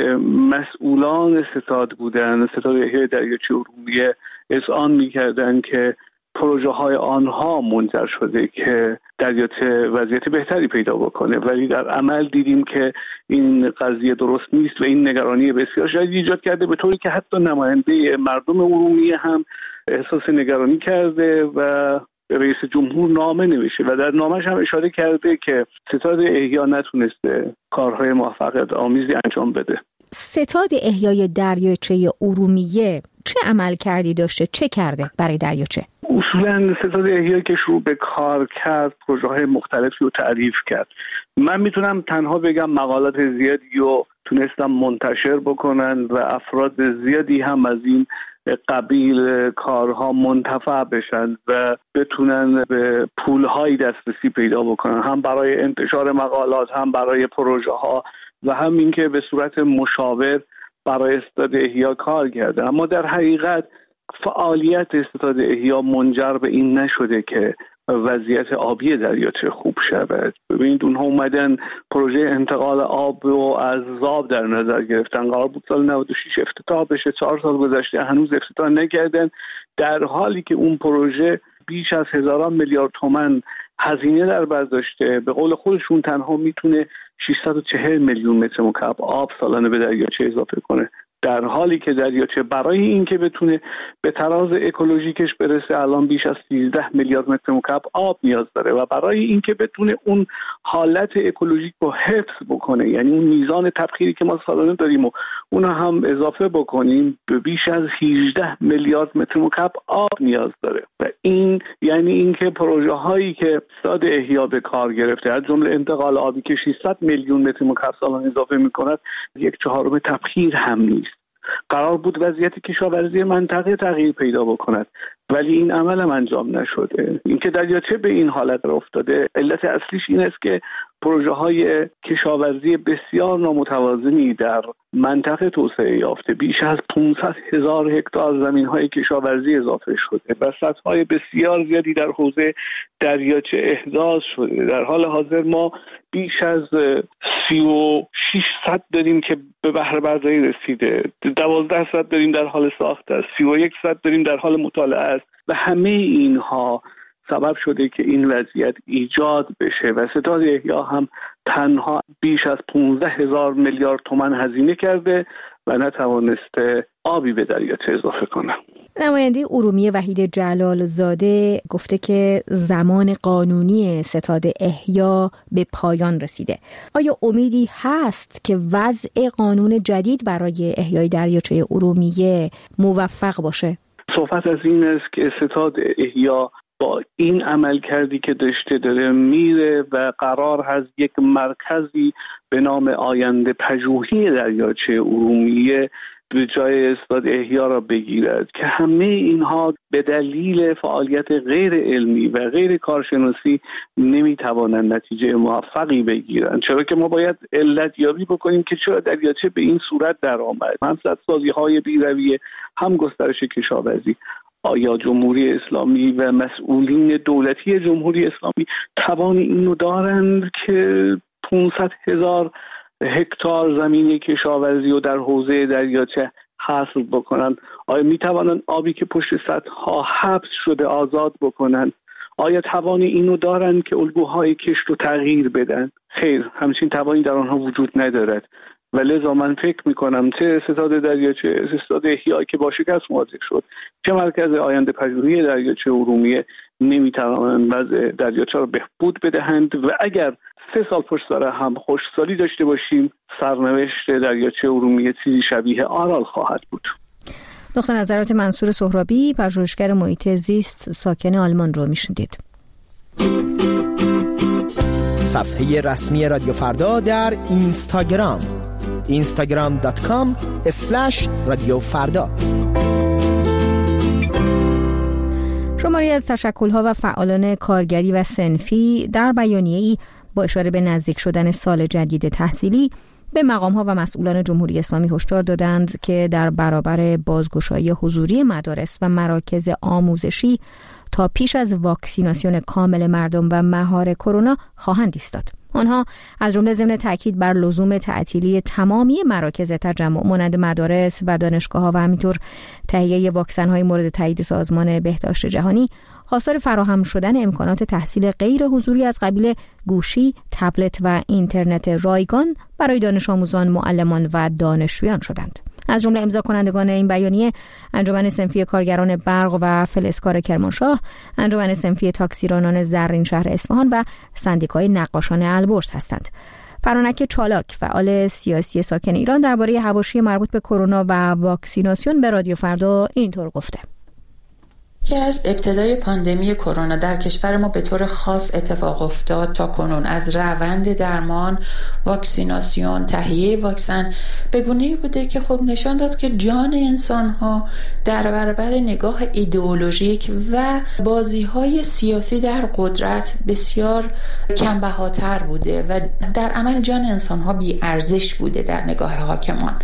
مسئولان ستاد بودن، ستاد احیای دریاچه ارومیه، اذعان میکردن که پروژه های آنها منجر شده که دریاچه وضعیت بهتری پیدا بکنه، ولی در عمل دیدیم که این قضیه درست نیست و این نگرانی بسیار شدید ایجاد کرده، به طوری که حتی نماینده مردم ارومیه هم احساس نگرانی کرده و رئیس جمهور نامه نوشته و در نامش هم اشاره کرده که ستاد احیا نتونسته کارهای موفقیت آمیزی انجام بده. ستاد احیای دریاچه ارومیه چه عمل کردی داشته؟ چه کرده برای دریاچه؟ اصولا ستاد احیا که شروع به کار کرد پروژه های مختلفی رو تعریف کرد. من میتونم تنها بگم مقالات زیادی رو تونستم منتشر بکنن و افراد زیادی هم از این قبیل کارها منتفع بشن و بتونن به پولهای دسترسی پیدا بکنن، هم برای انتشار مقالات، هم برای پروژه ها و هم اینکه به صورت مشاور برای ستاد احیا کار کرده. اما در حقیقت فعالیت ستاد احیا منجر به این نشده که وضعیت آبی دریاچه خوب شود. ببینید اونها اومدن پروژه انتقال آب رو از ذاب در نظر گرفتن، قرار بود سال نود و شش افتتاح بشه، چهار سال گذشته هنوز افتتاح نکردن، در حالی که اون پروژه بیش از هزاران میلیارد تومان هزینه در بر داشته. به قول خودشون تنها میتونه ششصد و چهل میلیون متر مکعب آب سالانه به دریاچه اضافه کنه، در حالی که دریاچه برای اینکه بتونه به تراز اکولوژیکش برسه الان بیش از سیزده میلیارد متر مکعب آب نیاز داره و برای اینکه بتونه اون حالت اکولوژیک رو حفظ بکنه، یعنی اون میزان تبخیری که ما سالانه داریم و اون هم اضافه بکنیم، به بیش از هجده میلیارد متر مکعب آب نیاز داره و این یعنی اینکه پروژه هایی که ستاد احیا به کار گرفته از جمله انتقال آبی که ششصد میلیون متر مکعب سالانه اضافه میکند یک چهارم تبخیر هم نیست. قرار بود وضعیت کشاورزی منطقه تغییر پیدا بکند ولی این عمل هم انجام نشده. اینکه دریاچه به این حالت افتاده علت اصلیش این است که پروژه های کشاورزی بسیار نامتوازنی در منطقه توسعه یافته، بیش از پانصد هزار هکتار زمین های کشاورزی اضافه شده و سطح های بسیار زیادی در حوزه دریاچه احداث شده. در حال حاضر ما بیش از سی و شش صد داریم که به بهره برداری رسیده، دوازده صد داریم در حال ساخت است، سی و یک صد داریم در حال مطالعه است و همه اینها سبب شده که این وضعیت ایجاد بشه و ستاد احیا هم تنها بیش از پانزده هزار میلیارد تومان هزینه کرده و نتوانسته آبی به دریاچه اضافه کنه. نماینده ارومیه وحید جلال زاده گفته که زمان قانونی ستاد احیا به پایان رسیده. آیا امیدی هست که وضع قانون جدید برای احیای دریاچه ارومیه موفق باشه؟ صحبت از این است که ستاد احیا با این عمل کردی که داشته داره میره و قرار هست یک مرکزی به نام آینده پژوهی دریاچه ارومیه به جای استاد احیا را بگیرد که همه اینها به دلیل فعالیت غیر علمی و غیر کارشناسی نمیتوانند نتیجه موفقی بگیرند، چرا که ما باید علت یابی بکنیم که چرا دریاچه به این صورت در آمد. هم سدسازی های بی‌رویه، هم گسترش کشاورزی. آیا جمهوری اسلامی و مسئولین دولتی جمهوری اسلامی توان اینو دارند که پانصد هزار هکتار زمین کشاورزی رو در حوزه دریاچه حاصل بکنند؟ آیا می توانند آبی که پشت سدها حبس شده آزاد بکنند؟ آیا توان اینو دارند که الگوهای کشت رو تغییر بدن؟ خیر، همچین توانی در آنها وجود ندارد و لذا من فکر میکنم چه ستاد دریاچه، ستاد احیایی که با شکست مواجه شد، چه مرکز آینده پژوهی دریاچه ارومیه نمیتوانند وضع دریاچه رو بهبود بدهند و اگر سه سال پشت سر هم خشکسالی داشته باشیم، سرنوشت دریاچه ارومیه چیزی شبیه آرال خواهد بود. نقطه نظرات منصور سهرابی، پژوهشگر محیط زیست ساکن آلمان رو میشنیدید. صفحه رسمی رادیو فردا در اینستاگرام اینستاگرام دات کام اسلش رادیو فردا. شماری از تشکل‌ها و فعالان کارگری و صنفی در بیانیه‌ای با اشاره به نزدیک شدن سال جدید تحصیلی به مقام‌ها و مسئولان جمهوری اسلامی هشدار دادند که در برابر بازگشایی حضوری مدارس و مراکز آموزشی تا پیش از واکسیناسیون کامل مردم و مهار کرونا خواهند ایستاد. آنها از جمله ضمن تاکید بر لزوم تعطیلی تمامی مراکز تجمع مانند مدارس و دانشگاه‌ها و همینطور تهیه واکسن‌های مورد تایید سازمان بهداشت جهانی، خواستار فراهم شدن امکانات تحصیل غیر حضوری از قبیل گوشی، تبلت و اینترنت رایگان برای دانش آموزان، معلمان و دانشجویان شدند. از جمله امضا کنندگان این بیانیه انجمن صنفی کارگران برق و فلزکار کرمانشاه، انجمن صنفی تاکسیرانان زرین شهر اصفهان و سندیکای نقاشان البرز هستند. فرانک چالاک، فعال سیاسی ساکن ایران، درباره حواشی مربوط به کرونا و واکسیناسیون به رادیو فردا اینطور گفته: که از ابتدای پاندمی کرونا در کشور ما به طور خاص اتفاق افتاد تا کنون، از روند درمان، واکسیناسیون، تهیه واکسن، به گونه‌ای بوده که خب نشان داد که جان انسان‌ها در برابر نگاه ایدئولوژیک و بازی‌های سیاسی در قدرت بسیار کم‌بهاتر بوده و در عمل جان انسان‌ها بی‌ارزش بوده در نگاه حاکمان.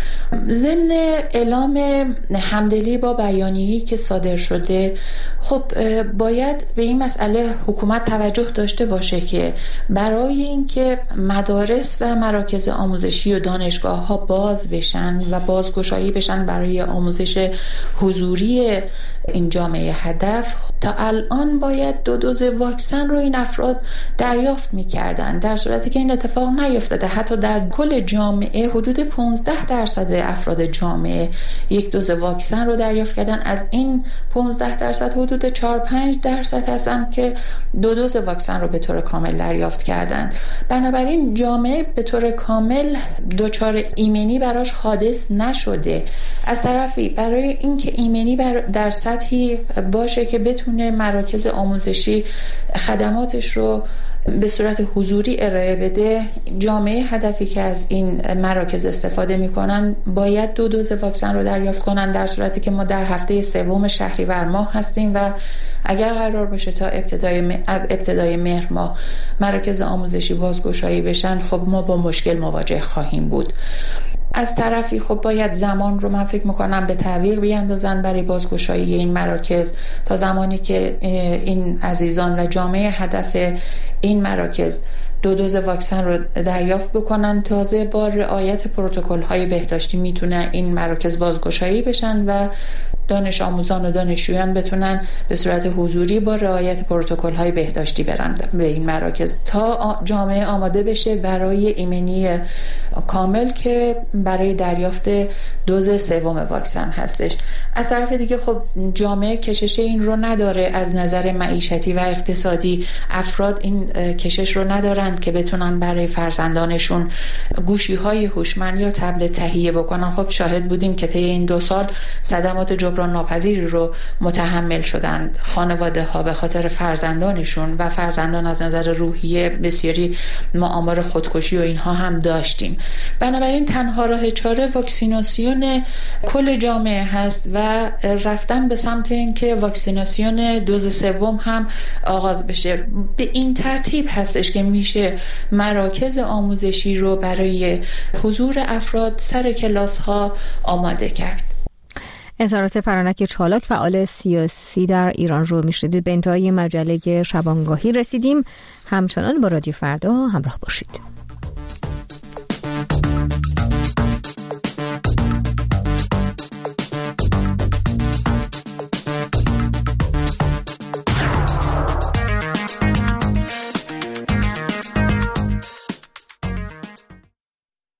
ضمن اعلام همدلی با بیانیه‌ای که صادر شده، خب باید به این مسئله حکومت توجه داشته باشه که برای اینکه مدارس و مراکز آموزشی و دانشگاه‌ها باز بشن و بازگشایی بشن برای آموزش حضوری این جامعه هدف، تا الان باید دو دوز واکسن رو این افراد دریافت می‌کردن، در صورتی که این اتفاق نیفتاده. حتی در کل جامعه حدود پانزده درصد افراد جامعه یک دوز واکسن رو دریافت کردن. از این پانزده درصد حدود چهار پنج درصد هستند که دو دوز واکسن رو به طور کامل دریافت کردن. بنابراین جامعه به طور کامل دچار ایمنی براش حادث نشده. از طرفی برای اینکه ایمنی بر در سطحی باشه که بتونه مراکز آموزشی خدماتش رو به صورت حضوری ارائه بده، جامعه هدفی که از این مراکز استفاده میکنن باید دو دوز واکسن رو دریافت کنن، در صورتی که ما در هفته سوم شهریور ماه هستیم و اگر قرار باشه تا ابتدای از ابتدای مهر ماه مراکز آموزشی بازگشایی بشن، خب ما با مشکل مواجه خواهیم بود. از طرفی خب باید زمان رو من فکر میکنم به تعویق بیاندازن برای بازگشایی این مراکز تا زمانی که این عزیزان و جامعه هدف این مراکز دو دوز واکسن رو دریافت بکنن، تازه با رعایت پروتکل‌های بهداشتی میتونه این مراکز بازگشایی بشن و دانش آموزان و دانشجویان بتونن به صورت حضوری با رعایت پروتکل‌های بهداشتی برن به این مراکز تا جامعه آماده بشه برای ایمنی کامل که برای دریافت دوز سوم واکسن هستش. از طرف دیگه خب جامعه کشش این رو نداره، از نظر معیشتی و اقتصادی افراد این کشش رو ندارند که بتونن برای فرزندانشون گوشی‌های هوشمند یا تبلت تهیه بکنن. خب شاهد بودیم که طی این دو سال صدمات جبران ناپذیری رو متحمل شدند خانواده ها به خاطر فرزندانشون و فرزندان از نظر روحیه بسیاری ما آمار خودکشی و اینها هم داشتیم. بنابراین تنها راه چاره واکسیناسیون کل جامعه هست و رفتن به سمت اینکه واکسیناسیون دوز سوم هم آغاز بشه. به این ترتیب هستش که میشه مراکز آموزشی رو برای حضور افراد سر کلاس ها آماده کرد. اظهارات فرانک چالاک فعال سیاسی در ایران رو میشنیدید. به انتهای مجله شبانگاهی رسیدیم. همچنان با رادیو فردا همراه باشید.